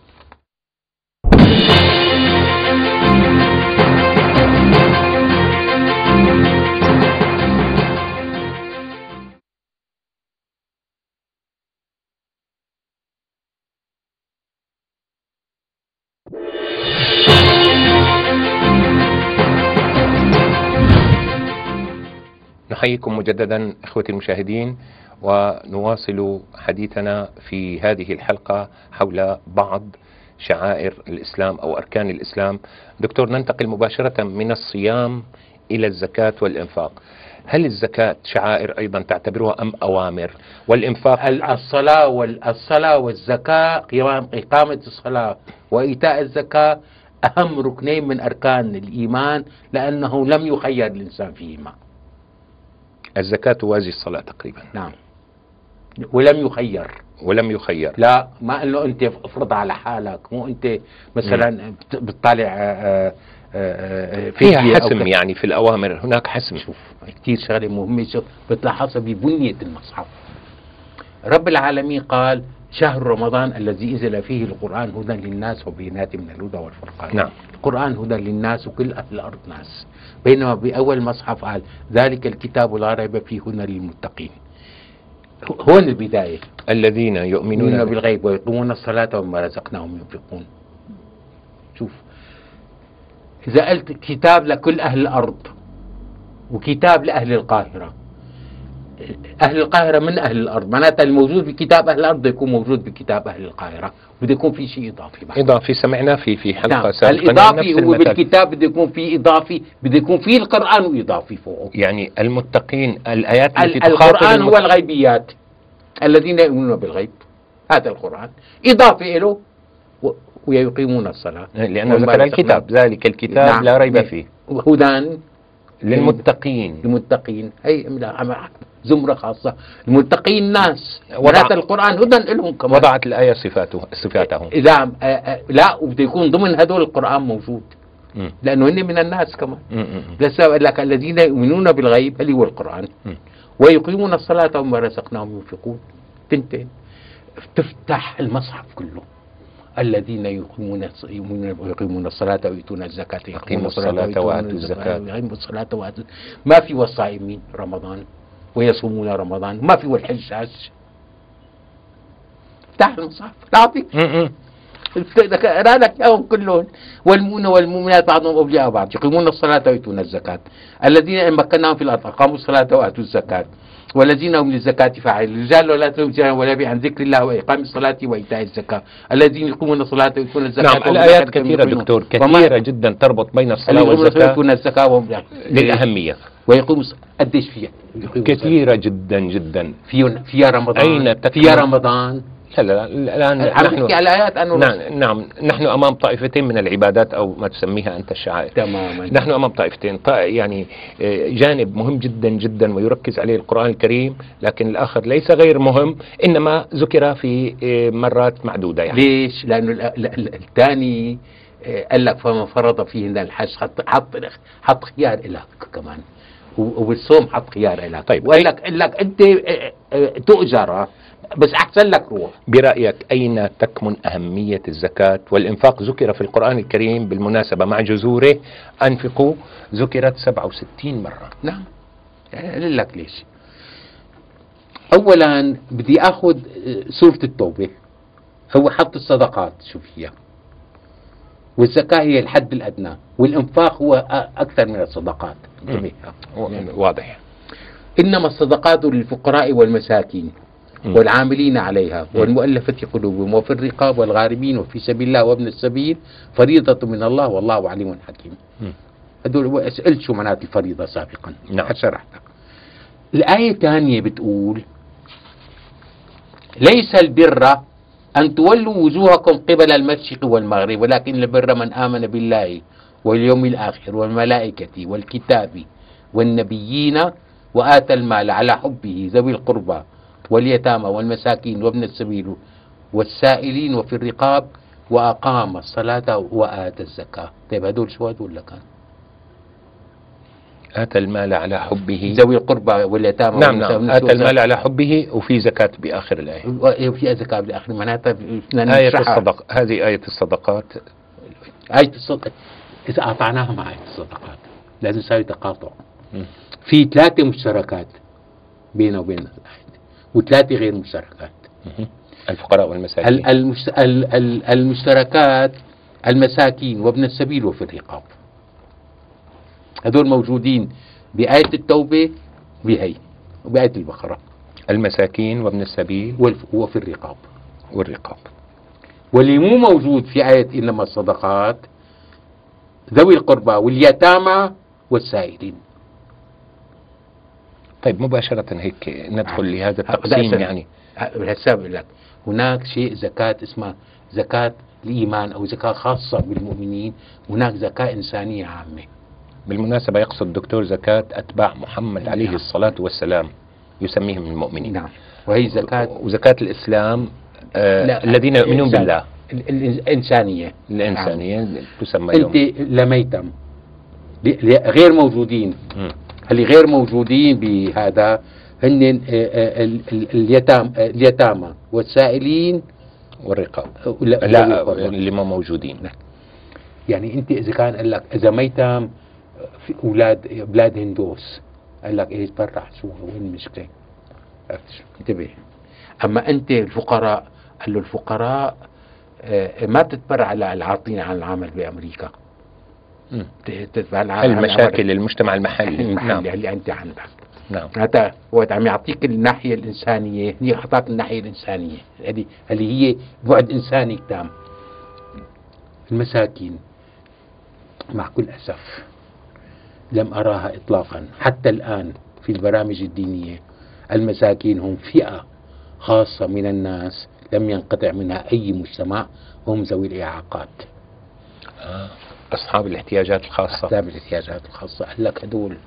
نحييكم مجددا اخوتي المشاهدين، ونواصل حديثنا في هذه الحلقة حول بعض شعائر الإسلام أو أركان الإسلام. دكتور، ننتقل مباشرة من الصيام إلى الزكاة والإنفاق. هل الزكاة شعائر أيضا تعتبرها أم أوامر؟ والإنفاق الصلاة والزكاة، إقامة الصلاة وإيتاء الزكاة أهم ركنين من أركان الإيمان، لأنه لم يخير الإنسان فيهما. الزكاة توازي الصلاة تقريبا. نعم، ولم يخير. لا، ما انه انت افرض على حالك، مو انت مثلا بتطالع فيها حسم، يعني في الأوامر هناك حسم. شوف كثير شغله مهمة، شوف بتلاحظها ببنية المصحف. رب العالمين قال: شهر رمضان الذي أنزل فيه القرآن هدى للناس وبينات من الهدى والفرقان. نعم. القرآن هدى للناس وكل أهل الأرض ناس، بينما بأول مصحف قال: ذلك الكتاب لا ريب فيه هدى للمتقين. هون البداية. الذين يؤمنون بالغيب ويقيمون الصلاة ومما رزقناهم ينفقون. شوف، إذا قلت كتاب لكل أهل الأرض وكتاب لأهل القاهرة، أهل القاهرة من أهل الأرض، معناتها الموجود بكتاب أهل الأرض بده يكون موجود بكتاب أهل القاهرة، بده يكون في شيء إضافي معه. إضافي سمعنا في حلقة نعم. سابقة. الإضافي هو بالكتاب بده يكون في إضافي، بده يكون في القرآن وإضافي فوقه. يعني المتقين، الآيات التي القرآن هو الغيبيات. الذين يؤمنون بالغيب، هذا القرآن إضافة له ويقيمون الصلاة، لأنه ذكر الكتاب، ذلك الكتاب نعم لا ريب فيه هدى للمتقين. هي زمرة خاصة المتقين الناس، وضعت القرآن هدى لهم كمان. وضعت الآية صفاتهم. إذا لا، وبده يكون ضمن هذول القرآن موجود، لأنه هن من الناس كمان. بس لك الذين يؤمنون بالغيب اللي هو القرآن ويقيمون الصلاة ومما رزقناهم ينفقون. تنتين تفتح المصحف كله، الذين يقيمون الصلاة ويؤتون الزكاة، يقيمون الصلاة وآتوا الزكاة، يقيمون الصلاة وآتوا. ما في والصائمين رمضان ويصومون رمضان، ما في والحجاج. افتح المصحف تعطيك اقرا لك اياهم كلهم. والمؤمنون والمؤمنات بعضهم اولياء بعض، يقيمون الصلاة ويؤتون الزكاة، الذين ان مكناهم في الارض اقاموا الصلاة وآتوا الزكاة، والذين هم للزكاة فاعلون، الرجال ولا تلههم تجارة ولا بيع عن ذكر الله وإقام الصلاة وإيتاء الزكاة، الذين يقومون الصلاة ويؤتون الزكاة. نعم، الآيات كثيرة دكتور، كثيرة جدا تربط بين الصلاة والزكاة وهم للأهمية. ويقوم قديش فيها؟ كثيرة جدا جدا. فيها رمضان، فيها رمضان. لا الآن نحن على آيات نعم نحن أمام طائفتين من العبادات أو ما تسميها أنت الشعائر. تماما. نحن أمام طائفتين، يعني جانب مهم جدا جدا ويركز عليه القرآن الكريم، لكن الآخر ليس غير مهم، إنما ذكر في مرات معدودة. يعني ليش؟ لأنه الثاني قال لك فمن فرض فيهن الحج، حط خيار لك كمان، والصوم حط خيار لك. طيب، وقال لك أنت تؤجر بس أحسن لك روح. برأيك أين تكمن أهمية الزكاة والإنفاق؟ ذكر في القرآن الكريم بالمناسبة مع جذوره أنفقوا، ذكرت 67 مرة. نعم، أقول لك ليش. أولا بدي أخذ سورة التوبة، هو حط الصدقات شو فيها، والزكاة هي الحد الأدنى، والإنفاق هو أكثر من الصدقات. واضح. إنما الصدقات للفقراء والمساكين والعاملين عليها والمؤلفة قلوبهم وفي الرقاب والغارمين وفي سبيل الله وابن السبيل فريضة من الله والله عليم حكيم. هدول سألت شو معنات الفريضة سابقا. نعم. شرحتها. الآية الثانية بتقول ليس البر أن تولوا وجوهكم قبل المشرق والمغرب، ولكن البر من آمن بالله واليوم الآخر والملائكة والكتاب والنبيين وآتى المال على حبه ذوي القربى واليتامى والمساكين وابن السبيل والسائلين وفي الرقاب وأقام الصلاة وآتى الزكاة. طيب هدول شو هدول لكان؟ آتى المال على حبه ذوي القربى واليتامى. نعم، آتى المال على حبه، وفي زكاة بآخر الآية، وفي زكاة بآخر معناتها آية الصدق. هذه آية الصدقات. آية الصدقات إذا أعطعناها مع آية الصدقات لازم يساوي تقاطع. في 3 مشتركات بينه وبين الآية، و3 غير مشتركات. الفقراء والمساكين. المشتركات المساكين وابن السبيل وفي الرقاب، هذول موجودين بآية التوبة بهي وبآية البقرة. المساكين وابن السبيل وفي الرقاب. واللي مو موجود في آية إنما الصدقات ذوي القربى واليتامى والسائلين. طيب مباشرة هيك ندخل لهذا التقسيم. يعني بالحساب لك هناك شيء زكاة اسمها زكاة الإيمان أو زكاة خاصة بالمؤمنين، هناك زكاة إنسانية عامة. بالمناسبة يقصد دكتور زكاة أتباع محمد عليه الصلاة والسلام، يسميهم المؤمنين. نعم. وهي زكاة وزكاة الإسلام الذين يؤمنون بالله. الإنسانية تسمى أنت لميتم غير موجودين. اللي غير موجودين بهذا هن اليتامى والسائلين والرقاب. لا اللي ما موجودين. يعني انت اذا كان قال لك اذا ميتم في بلاد هندوس قال لك ايش برا شو وين المشكله؟ انتبه. اما انت الفقراء قال له الفقراء ما تتبرع على العاطين عن العمل بامريكا، تتبع المشاكل المجتمع المحلي. نعم. اللي انت عندك. نعم. هذا هو عم يعطيك الناحيه الانسانيه، هي اعطاك الناحيه الانسانيه اللي هي بعد انساني تام. المساكين مع كل اسف لم اراها اطلاقا حتى الان في البرامج الدينيه. المساكين هم فئه خاصة من الناس لم ينقطع منها أي مجتمع، هم ذوي الإعاقات. أصحاب الاحتياجات الخاصة. أصحاب الاحتياجات الخاصة. قال لك هدول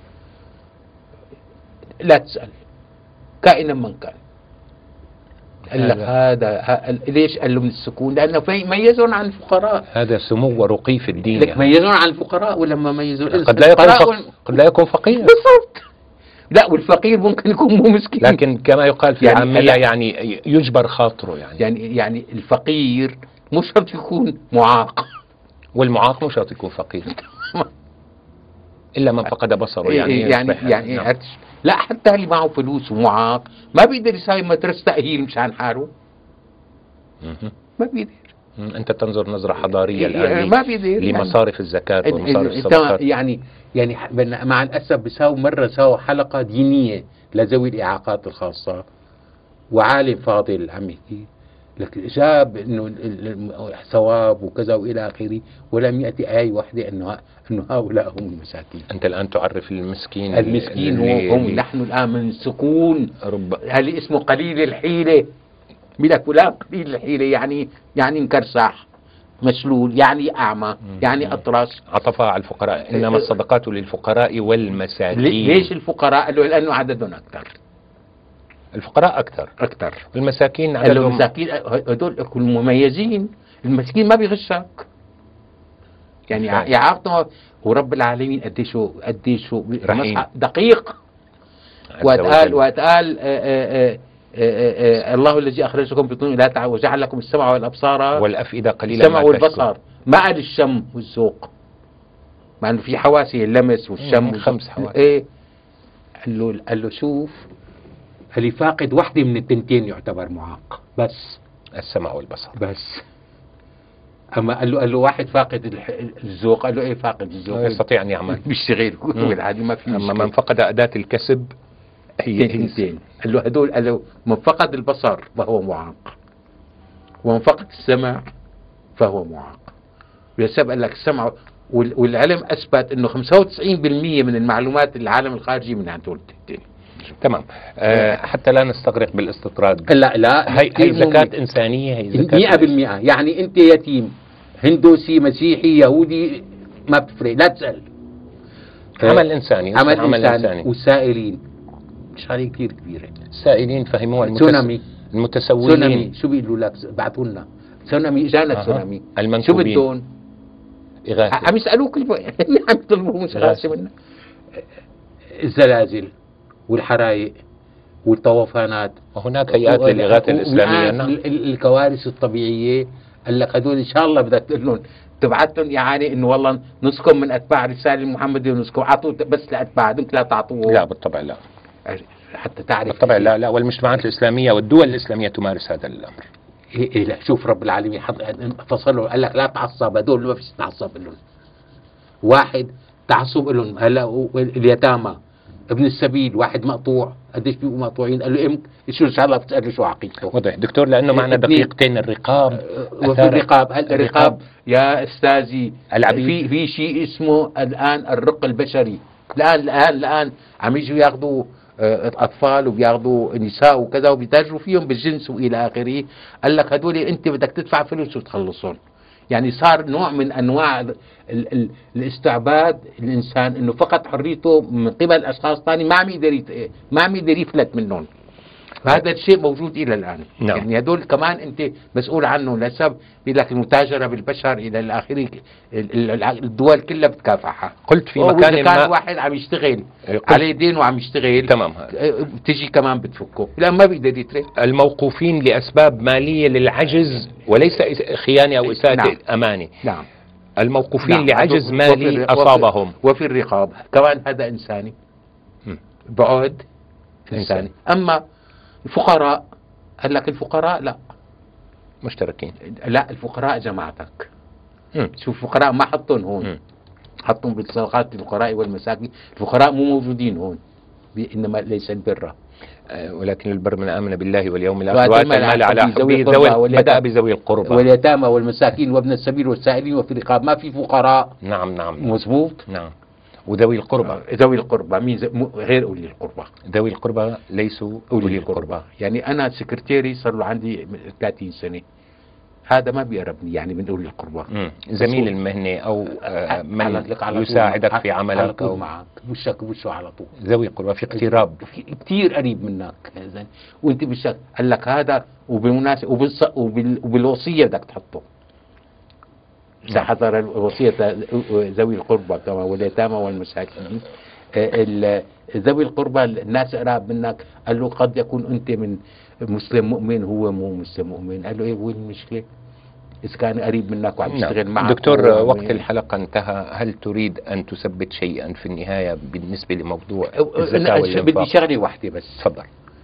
لا تسأل كائنا من كان. قال لك هذا ليش؟ قال له من السكون، لأنه ميزون عن الفقراء. هذا سمو ورقي في الدين. لك ميزون عن الفقراء، ولما ميزون قد لا يكون فقير. بالضبط. لا، والفقير ممكن يكون مو مسكين، لكن كما يقال في العامية يعني يجبر خاطره. يعني الفقير مش شرط يكون معاق، والمعاق مش شرط يكون فقير إلا من فقد بصره. يعني نعم. لا، حتى اللي معه فلوس ومعاق ما بيقدر يساوي مدرسة تأهيل مشان حاله. ما بيقدر. أنت تنظر نظرة حضارية الآن ما بيقدر لمصارف الزكاة ومصارف الصدقات. يعني مع الأسف بيساووا مرة ساووا حلقة دينية لذوي الإعاقات الخاصة، وعالم فاضل عم يحكي لك جاب انه ثواب وكذا والى اخره، ولم ياتي ايه واحده انه هؤلاء هم المساكين. انت الان تعرف المسكين هم نحن الان من سكون اللي اسمه قليل الحيله. بلا فلان قليل الحيله يعني مكرسح، مشلول، يعني اعمى، يعني اطرش. عطفها على الفقراء، انما الصدقات للفقراء والمساكين. ليش الفقراء؟ قال له لانه عددهم اكثر. الفقراء أكثر والمساكين عددهم. المساكين هدول مميزين. المسكين ما بيغشك، يعني إعاقته ورب العالمين قديش رحيم دقيق. وقال الله الذي أخرجكم بطون لا تعالوا وجعل لكم السمع والأبصار والأفئدة قليلا السمع والبصر، ما قال الشم والذوق، مع أنه في حواسي اللمس والشم 5 حواس. قال له شوف، اللي فاقد واحدة من التنتين يعتبر معاق، بس السمع والبصر بس. أما قال له واحد فاقد الذوق، قال له إيه فاقد الذوق؟ لا يستطيع أن يعمل، بيشتغل والعادي ما في. أما من فقد أداة الكسب هي تنتين. قال له هدول، قال له من فقد البصر فهو معاق، ومن فقد السمع فهو معاق. بسبب قال لك السمع والعلم أثبت إنه 95% من المعلومات العالم الخارجي من هدول التنتين. تمام. حتى لا نستغرق بالاستطراد. لا هي زكاة إنسانية، هي زكاة 100%. يعني أنت يتيم هندوسي مسيحي يهودي ما بتفرق، لا تسأل. عمل إنساني. والسائلين شغلة كثير كبيرة. السائلين فهموها المتسولين. سونامي شو بيقولوا لك؟ بعثوا لنا سونامي، جانا سونامي. شو بدهم؟ عم يسألوك عم يطلبوا مش غاسة منا. الزلازل والحرائق والطوفانات، وهناك هيئات للإغاثة الإسلامية. الكوارث الطبيعية. قال لك هدول إن شاء الله بدك تقول لهم تبعت لهم يعني إنه والله نسكن من أتباع الرسالة المحمدية ونسكن، أعطوا بس لأتباع، أنت لا تعطوه. لا بالطبع لا، حتى تعرف بالطبع لا. والمجتمعات الإسلامية والدول الإسلامية تمارس هذا الأمر. لا، شوف رب العالمين فصلوا، قال لك لا تعصب، هدول ما فيش تعصب لهم. واحد تعصب لهم. هلا اليتامى، ابن السبيل، واحد مقطوع، قديش بيبقوا مقطوعين؟ قال له امك شو ان شاء الله بتسأله شو عقيدته. واضح دكتور، لانه معنا دقيقتين. الرقاب الرقاب يا استاذي العبيد. في شيء اسمه الان الرق البشري. الان عم يجوا ياخذوا اطفال وبياخذوا نساء وكذا وبيتاجروا فيهم بالجنس والى اخره. قال لك هدول انت بدك تدفع فلوس وتخلصهم. يعني صار نوع من انواع الاستعباد الانسان، انه فقط حريته من قبل اشخاص ثاني ما عم يقدر يفلت منهم. فهذا الشيء موجود الى الان. نعم. يعني هدول كمان انت مسؤول عنه، لسبب لك المتاجره بالبشر الى الاخره. الدول كلها بتكافحها. قلت في مكان ما كان واحد عم يشتغل عليه دين وعم يشتغل، تمام، تجي كمان بتفكه، لا ما بيقدر يترك. الموقوفين لاسباب ماليه للعجز وليس خيانه او اساءه. نعم. امانه. نعم. الموقوفين لعجز مالي اصابهم. وفي الرقاب كمان هذا انساني، بعد انساني. اما الفقراء، قال لك الفقراء لا مشتركين. لا، الفقراء جماعتك. شوف الفقراء ما حطهم هون، حطهم بالصدقات الفقراء والمساكين. الفقراء مو موجودين هون، انما ليس البر ولكن البر من آمن بالله واليوم الآخر وآتى المال على حبه. بدأ بذوي القربى واليتامى والمساكين وابن السبيل والسائلين وفي الرقاب. ما في فقراء. نعم مظبوط. نعم. وذوي القربى ذوي القربى مين غير أولي القربى. ذوي القربى ليسوا أولي القربى. يعني أنا سكرتيري صار له عندي 30 سنة، هذا ما بيقربني يعني من أولي القربى. زميل المهنة أو من يساعدك في عملك على طول معك وشك وشه على طول. ذوي القربى في اقتراب كثير قريب منك وانت بالشك قال لك هذا، وبالمناسبة وبالوصية بدك تحطه. حضر الوصية ذوي القربى كما واليتامى والمساكين. ذوي القربى الناس قراب منك، قال له قد يكون انت من مسلم مؤمن هو مو مسلم مؤمن، قال له ايه وين المشكلة اذا كان قريب منك وعم يشتغل معك. دكتور وقت الحلقة انتهى، هل تريد ان تثبت شيئا في النهاية بالنسبة لموضوع الزكاة والإنفاق؟ بدي شغلة واحدة بس. تفضل.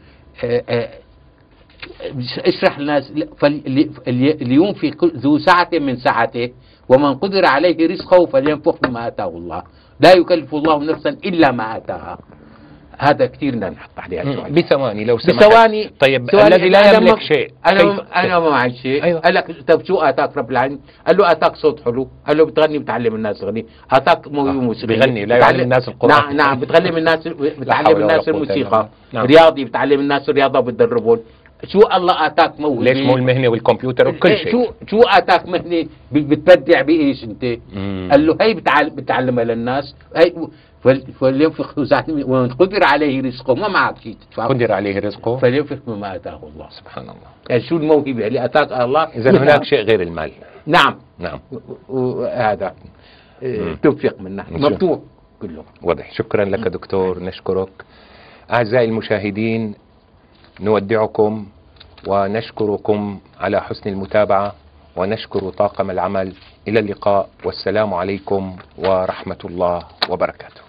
اشرح الناس، اللي ينفق ذو سعة من سعته ومن قدر عليه رزقه فلينفق مما آتاه الله، لا يكلف الله نفسا إلا ما آتاها. هذا كثير بدنا نحط عليها سؤال. بثواني لو سمحت. بثواني. طيب الذي لا يملك شيء، أنا ما معي شيء. أيوة. قال لك طيب شو آتاك رب العالمين؟ قال له آتاك صوت حلو، قال له بتغني بتعلم الناس غني، آتاك موسيقى بغني لا يعلم الناس القرآن. نعم بتعلم الناس بتعلم الناس الموسيقى. نعم. رياضي بتعلم الناس الرياضة وبتدربهم. شو الله آتاك موهبة؟ ليش مو المهنة والكمبيوتر وكل شيء؟ شو آتاك مهنة بتبدع بإيش أنت؟ قال له هي بتعلمها للناس، هي فلينفق ذو سعة ومن قدر عليه رزقه، ما معك شيء تدفع، قدر عليه رزقه فلينفق مما آتاه الله. سبحان الله. يعني شو الموهبة اللي آتاك الله؟ إذا هناك شيء غير المال. نعم نعم. وهذا تنفق منه مفتوح كله. واضح. شكرا لك دكتور، نشكرك. أعزائي المشاهدين، نودعكم ونشكركم على حسن المتابعة، ونشكر طاقم العمل. إلى اللقاء، والسلام عليكم ورحمة الله وبركاته.